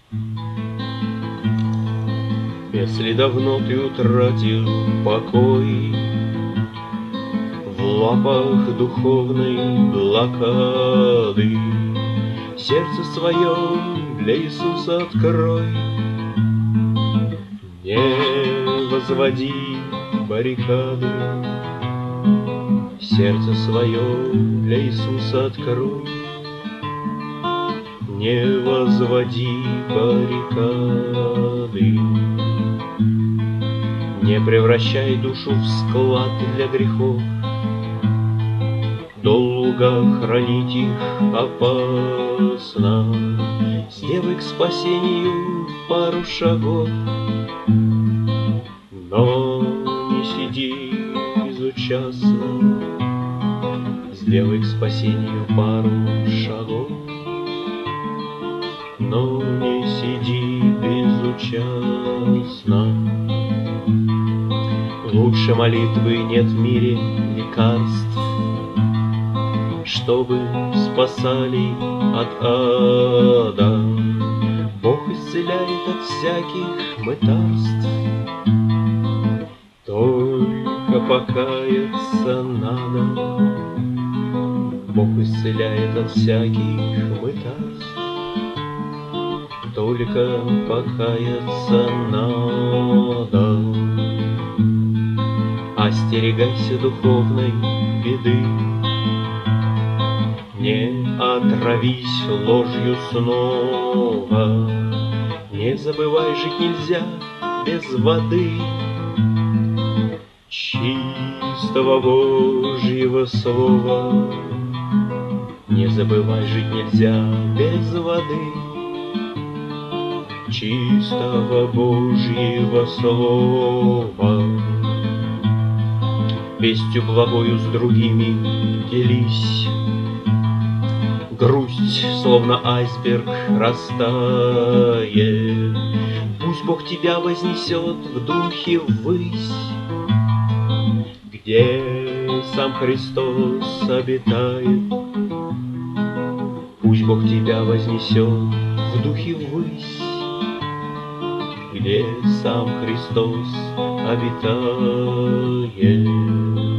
Если давно ты утратил покой в лапах духовной блокады, сердце свое для Иисуса открой. Не возводи баррикады, сердце свое для Иисуса открой. Не возводи баррикады, не превращай душу в склад для грехов. Долго хранить их опасно, сделай к спасению пару шагов. Но не сиди безучастно, сделай к спасению пару шагов. Но не сиди безучастно. Лучше молитвы нет в мире лекарств, чтобы спасали от ада. Бог исцеляет от всяких мытарств, только покаяться надо. Бог исцеляет от всяких мытарств, только покаяться надо. Остерегайся духовной беды, не отравись ложью снова. Не забывай, жить нельзя без воды, чистого Божьего слова. Не забывай, жить нельзя без воды, чистого Божьего слова. Вестью благою с другими делись, грусть, словно айсберг, растает. Пусть Бог тебя вознесет в духе ввысь, где сам Христос обитает. Пусть Бог тебя вознесет в духе ввысь, где сам Христос обитает.